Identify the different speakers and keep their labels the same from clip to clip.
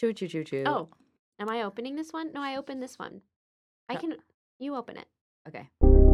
Speaker 1: Choo choo choo choo.
Speaker 2: Oh, am I opening this one? No, I opened this one. I
Speaker 1: Uh,
Speaker 2: can. You open it.
Speaker 1: okay.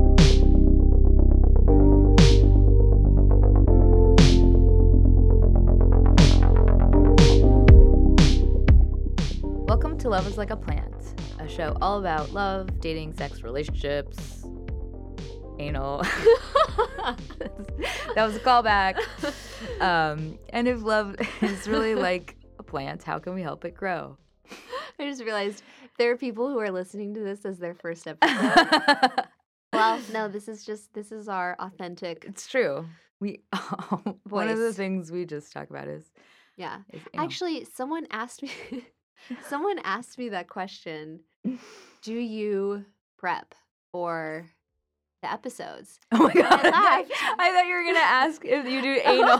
Speaker 1: Welcome to Love is Like a Plant, a show all about love, dating, sex, relationships, anal. That was a callback. And if love is really like a plant, how can we help it grow?
Speaker 2: I just realized there are people who are listening to this as their first episode. Well, no, this is our authentic
Speaker 1: It's true. We one of the
Speaker 2: voice.
Speaker 1: things we just talk about is
Speaker 2: Yeah.
Speaker 1: anal.
Speaker 2: Actually, someone asked me someone asked me that question. Do you prep for the episodes?
Speaker 1: Oh my god!
Speaker 2: I laughed.
Speaker 1: I thought you were gonna ask if you do anal.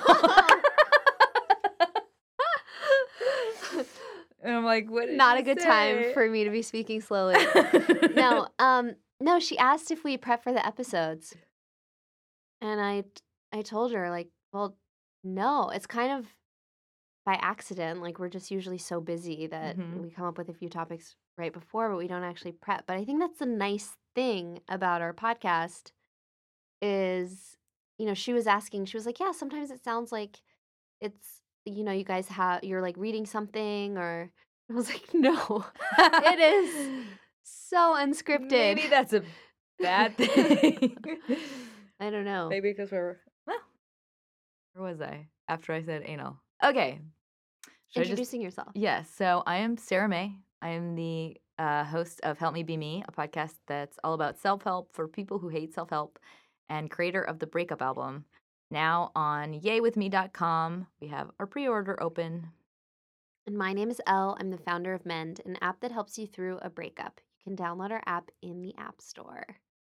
Speaker 1: And I'm like, what did
Speaker 2: Not
Speaker 1: you
Speaker 2: a good time
Speaker 1: say?
Speaker 2: for me to be speaking slowly. No, no, she asked if we prep for the episodes. And I told her like, well, no, it's kind of by accident. Like we're just usually so busy that
Speaker 1: Mhm.
Speaker 2: we come up with a few topics right before, but we don't actually prep. But I think that's the nice thing about our podcast is, she was asking, she was like, yeah, sometimes it sounds like it's, you guys you're like reading something or I was like, no, it is so unscripted.
Speaker 1: Maybe that's a bad thing.
Speaker 2: I don't know.
Speaker 1: Maybe because well, where was I after I said anal? Okay. Should I just
Speaker 2: Introducing yourself.
Speaker 1: Yes. So I am Sarah May. I am the host of Help Me Be Me, a podcast that's all about self help for people who hate self help, and creator of the Breakup album. Now on yaywithme.com, we have our pre order open.
Speaker 2: And my name is Elle. I'm the founder of Mend, an app that helps you through a breakup. You can download our app in the App Store.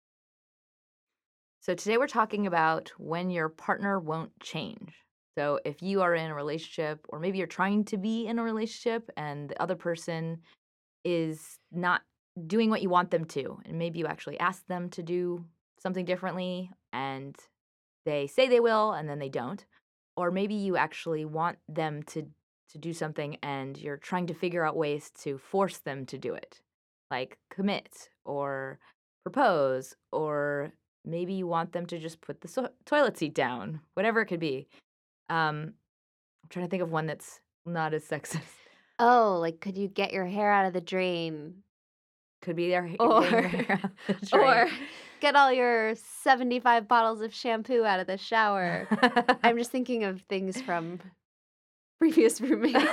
Speaker 1: So today we're talking about when your partner won't change. So if you are in a relationship, or maybe you're trying to be in a relationship, and the other person is not doing what you want them to, and maybe you actually ask them to do something differently, and they say they will, and then they don't. Or maybe you actually want them to do something, and you're trying to figure out ways to force them to do it, like commit or propose, or maybe you want them to just put the toilet seat down, whatever it could be. I'm trying to think of one that's not as sexist.
Speaker 2: Oh, like could you get your hair out of the drain?
Speaker 1: Could be their
Speaker 2: Or
Speaker 1: getting their hair out the drain.
Speaker 2: or get all your 75 bottles of shampoo out of the shower. I'm just thinking of things from previous roommates.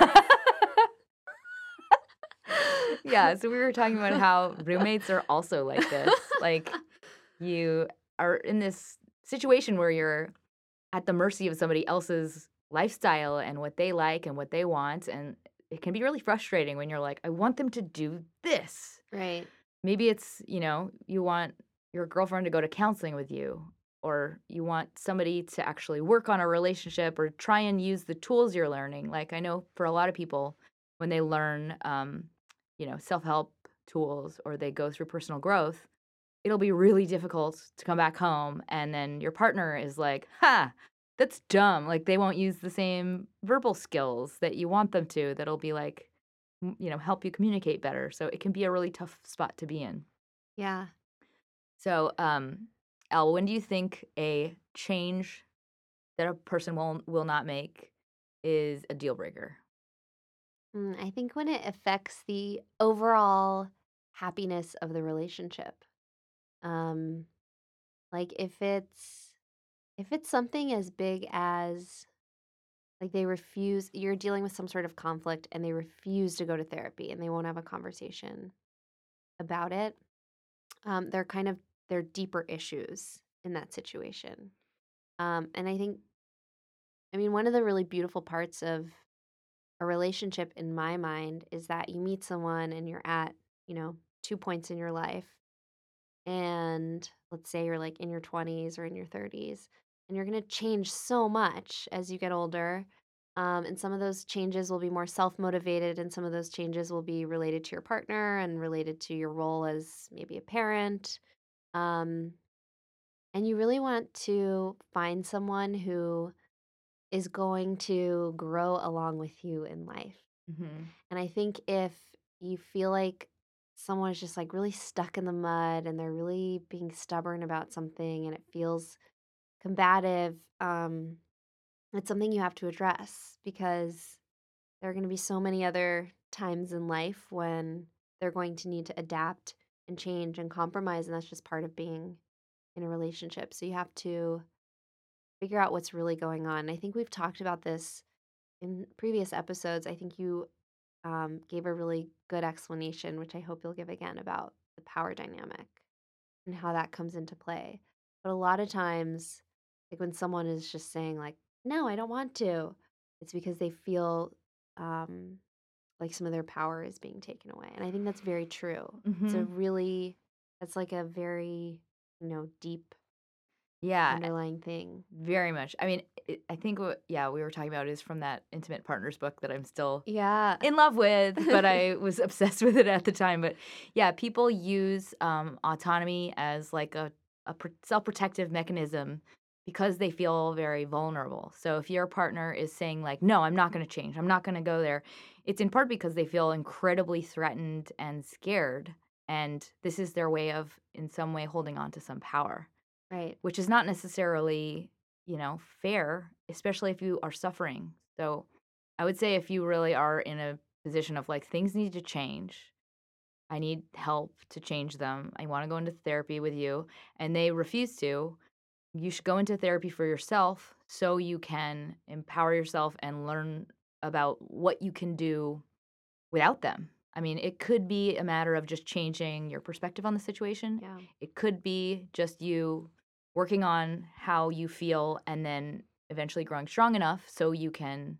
Speaker 1: Yeah, so we were talking about how roommates are also like this. Like, you are in this situation where you're at the mercy of somebody else's lifestyle and what they like and what they want, and it can be really frustrating when you're like, "I want them to do this."
Speaker 2: Right.
Speaker 1: Maybe it's, you want your girlfriend to go to counseling with you, or you want somebody to actually work on a relationship or try and use the tools you're learning. Like, I know for a lot of people, when they learn, self help tools or they go through personal growth, it'll be really difficult to come back home. And then your partner is like, ha, that's dumb. Like, they won't use the same verbal skills that you want them to, that'll be like, help you communicate better. So it can be a really tough spot to be in.
Speaker 2: Yeah.
Speaker 1: So, Al, when do you think a change that a person will not make is a deal breaker?
Speaker 2: I think when it affects the overall happiness of the relationship. Um, like if it's something as big as like they refuse, you're dealing with some sort of conflict and they refuse to go to therapy and they won't have a conversation about it. They're kind of they're deeper issues in that situation. And I mean, one of the really beautiful parts of a relationship in my mind is that you meet someone and you're at, 2 points in your life. And let's say you're like in your 20s or in your 30s, and you're going to change so much as you get older. And some of those changes will be more self motivated, and some of those changes will be related to your partner and related to your role as maybe a parent. Um, and you really want to find someone who is going to grow along with you in life.
Speaker 1: Mhm.
Speaker 2: And I think if you feel like someone is just like really stuck in the mud and they're really being stubborn about something and it feels combative, it's something you have to address because there are going to be so many other times in life when they're going to need to adapt and change and compromise. And that's just part of being in a relationship. So you have to figure out what's really going on. I think we've talked about this in previous episodes. I think you gave a really good explanation, which I hope you'll give again about the power dynamic and how that comes into play. But a lot of times, like when someone is just saying, like, no, I don't want to, it's because they feel um, like some of their power is being taken away. And I think that's very true.
Speaker 1: Mhm.
Speaker 2: That's like a very, deep
Speaker 1: Yeah,
Speaker 2: underlying thing.
Speaker 1: very much. I mean, I think what yeah, we were talking about is from that Intimate Partners book that I'm still
Speaker 2: Yeah.
Speaker 1: in love with, but I was obsessed with it at the time. But yeah, people use autonomy as like a self-protective mechanism because they feel very vulnerable. So if your partner is saying like, "No, I'm not going to change. I'm not going to go there," it's in part because they feel incredibly threatened and scared, and this is their way of, in some way, holding on to some power,
Speaker 2: Right.
Speaker 1: which is not necessarily, fair, especially if you are suffering. So I would say if you really are in a position of like things need to change, I need help to change them. I want to go into therapy with you, and they refuse to. You should go into therapy for yourself so you can empower yourself and learn about what you can do without them. I mean, it could be a matter of just changing your perspective on the situation.
Speaker 2: Yeah.
Speaker 1: It could be just you working on how you feel and then eventually growing strong enough so you can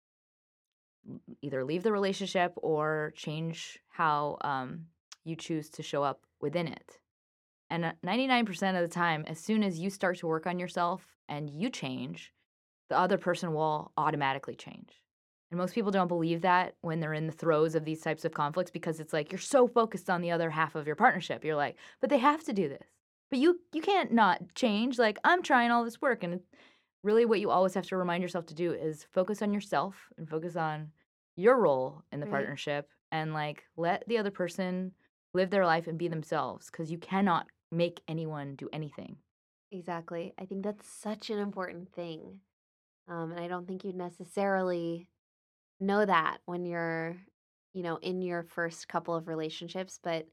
Speaker 1: either leave the relationship or change how you choose to show up within it. And 99% of the time, as soon as you start to work on yourself and you change, the other person will automatically change. And most people don't believe that when they're in the throes of these types of conflicts because it's like you're so focused on the other half of your partnership. You're like, but they have to do this. But you can't not change. Like I'm trying all this work, and really what you always have to remind yourself to do is focus on yourself and focus on your role in the
Speaker 2: Right.
Speaker 1: partnership and like let the other person live their life and be themselves because you cannot make anyone do anything.
Speaker 2: Exactly. I think that's such an important thing. And I don't think you necessarily know that when you're, in your first couple of relationships, but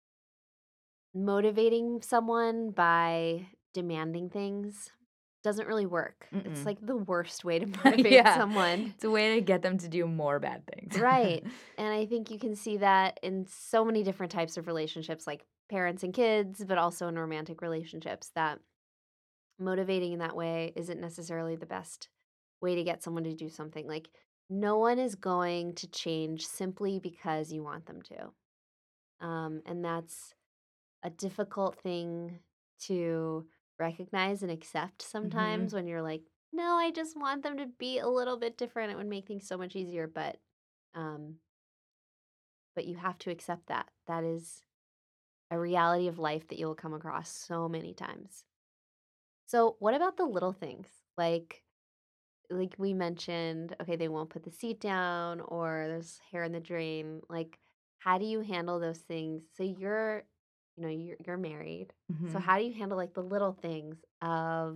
Speaker 2: motivating someone by demanding things doesn't really work. It's
Speaker 1: Mm-mm.
Speaker 2: like the worst way to motivate
Speaker 1: Yeah.
Speaker 2: someone.
Speaker 1: It's a way to get them to do more bad things.
Speaker 2: Right. And I think you can see that in so many different types of relationships, like parents and kids, but also in romantic relationships, that motivating in that way isn't necessarily the best way to get someone to do something. Like, no one is going to change simply because you want them to. And that's a difficult thing to recognize and accept sometimes
Speaker 1: Mhm.
Speaker 2: when you're like, no, I just want them to be a little bit different. It would make things so much easier. Um, but you have to accept that. That is a reality of life that you'll come across so many times. So, what about the little things? Like we mentioned, okay, they won't put the seat down or there's hair in the drain. Like, how do you handle those things? So you're married. So
Speaker 1: Mhm.
Speaker 2: how do you handle like the little things of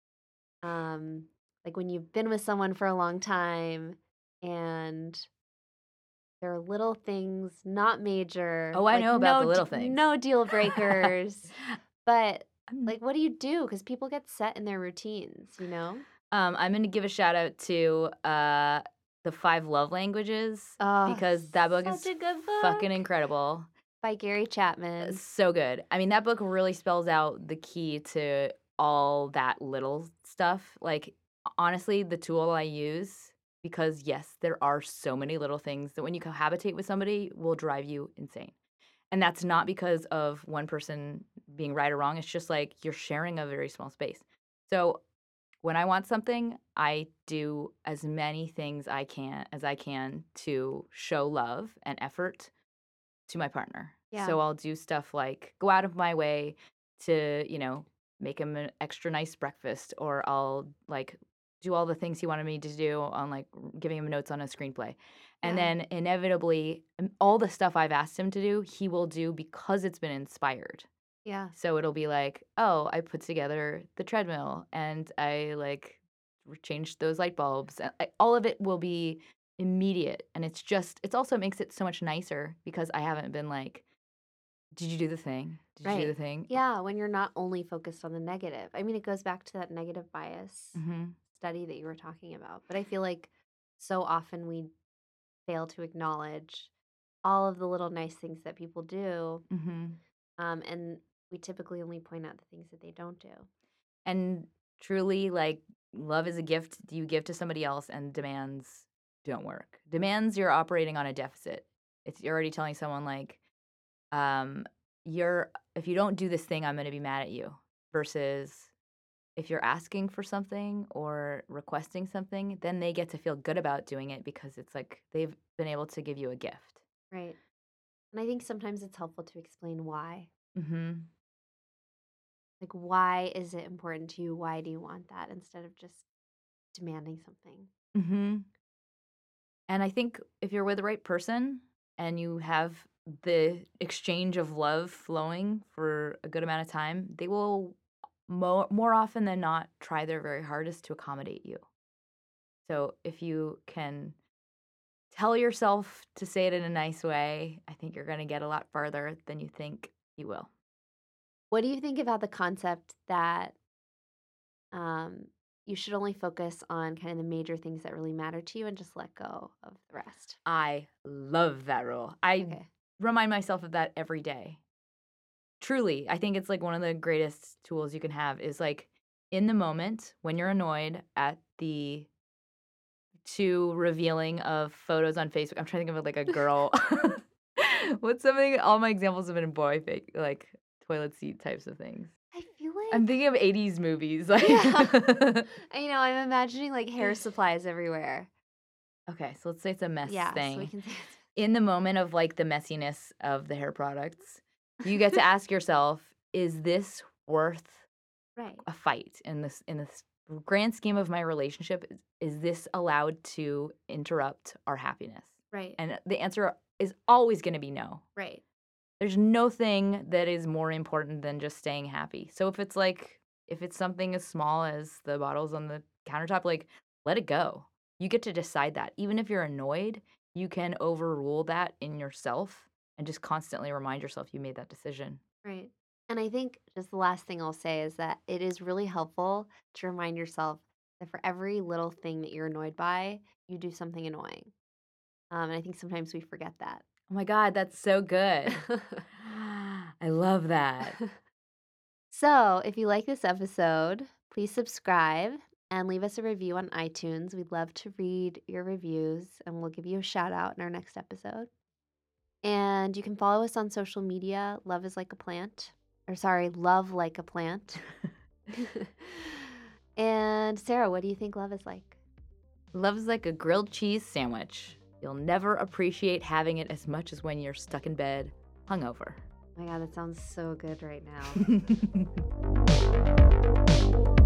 Speaker 2: um like when you've been with someone for a long time and there are little things, not major,
Speaker 1: Oh, I
Speaker 2: like
Speaker 1: know about the little things.
Speaker 2: no deal breakers, but
Speaker 1: I'm
Speaker 2: like what do you do? Because people get set in their routines?
Speaker 1: I'm gonna give a shout out to, The 5 Love Languages
Speaker 2: Oh,
Speaker 1: because that book
Speaker 2: such
Speaker 1: is
Speaker 2: a good
Speaker 1: fucking
Speaker 2: book.
Speaker 1: incredible.
Speaker 2: By Gary Chapman.
Speaker 1: So good. I mean, that book really spells out the key to all that little stuff. Like, honestly, the tool I use because, yes, there are so many little things that when you cohabitate with somebody will drive you insane. And that's not because of one person being right or wrong. It's just like you're sharing a very small space. So when I want something, I do as many things I can to show love and effort to my partner.
Speaker 2: Yeah.
Speaker 1: So I'll do stuff like go out of my way to, make him an extra nice breakfast, or I'll like do all the things he wanted me to do on, like, giving him notes on a screenplay. And
Speaker 2: Yeah.
Speaker 1: then inevitably, all the stuff I've asked him to do, he will do because it's been inspired.
Speaker 2: Yeah.
Speaker 1: So it'll be like, "Oh, I put together the treadmill and I, like, changed those light bulbs." All of it will be immediate, and it's also makes it so much nicer because I haven't been like, "Did you do the thing? Did you do
Speaker 2: Right.
Speaker 1: the thing?"
Speaker 2: Yeah, when you're not only focused on the negative. I mean, it goes back to that negative bias
Speaker 1: Mhm.
Speaker 2: study that you were talking about. But I feel like so often we fail to acknowledge all of the little nice things that people do.
Speaker 1: Mhm.
Speaker 2: And we typically only point out the things that they don't do.
Speaker 1: And truly, like, love is a gift you give to somebody else, and demands don't work. Demands, you're operating on a deficit. You're already telling someone, like, um, "You're if you don't do this thing, I'm gonna be mad at you," versus if you're asking for something or requesting something, then they get to feel good about doing it because it's like they've been able to give you a gift.
Speaker 2: Right. And I think sometimes it's helpful to explain why.
Speaker 1: Mhm.
Speaker 2: Like, why is it important to you? Why do you want that instead of just demanding something?
Speaker 1: Mhm. And I think if you're with the right person and you have the exchange of love flowing for a good amount of time, they will more often than not try their very hardest to accommodate you. So if you can tell yourself to say it in a nice way, I think you're going to get a lot farther than you think you will.
Speaker 2: What do you think about the concept that um, you should only focus on kind of the major things that really matter to you and just let go of the rest?
Speaker 1: I love that rule. I
Speaker 2: Okay.
Speaker 1: remind myself of that every day. Truly, I think it's, like, one of the greatest tools you can have is, like, in the moment when you're annoyed at the too revealing of photos on Facebook. I'm trying to think of, like, a girl. What's something all my examples have been boy fake like, toilet seat types of things.
Speaker 2: I feel
Speaker 1: I'm
Speaker 2: like,
Speaker 1: thinking of '80s movies, like
Speaker 2: yeah. I'm imagining like hair supplies everywhere.
Speaker 1: Okay, so let's say it's a mess
Speaker 2: Yeah, so we
Speaker 1: thing.
Speaker 2: can say
Speaker 1: In the moment of, like, the messiness of the hair products, you get to ask yourself, "Is this worth
Speaker 2: right,
Speaker 1: a fight in this grand scheme of my relationship? Is this allowed to interrupt our happiness?"
Speaker 2: right,
Speaker 1: And the answer is always gonna be no.
Speaker 2: right,
Speaker 1: There's no thing that is more important than just staying happy. So if it's something as small as the bottles on the countertop, like, let it go. You get to decide that. Even if you're annoyed, you can overrule that in yourself and just constantly remind yourself you made that decision.
Speaker 2: right. And I think just the last thing I'll say is that it is really helpful to remind yourself that for every little thing that you're annoyed by, you do something annoying. And I think sometimes we forget that.
Speaker 1: Oh my god, that's so good. I love that.
Speaker 2: So, if you like this episode, please subscribe and leave us a review on iTunes. We'd love to read your reviews and we'll give you a shout out in our next episode. And you can follow us on social media, Love is Like a Plant. Or sorry, Love Like a Plant. And Sarah, what do you think love is like?
Speaker 1: Love's like a grilled cheese sandwich. You'll never appreciate having it as much as when you're stuck in bed, hungover.
Speaker 2: Oh my God, that sounds so good right now.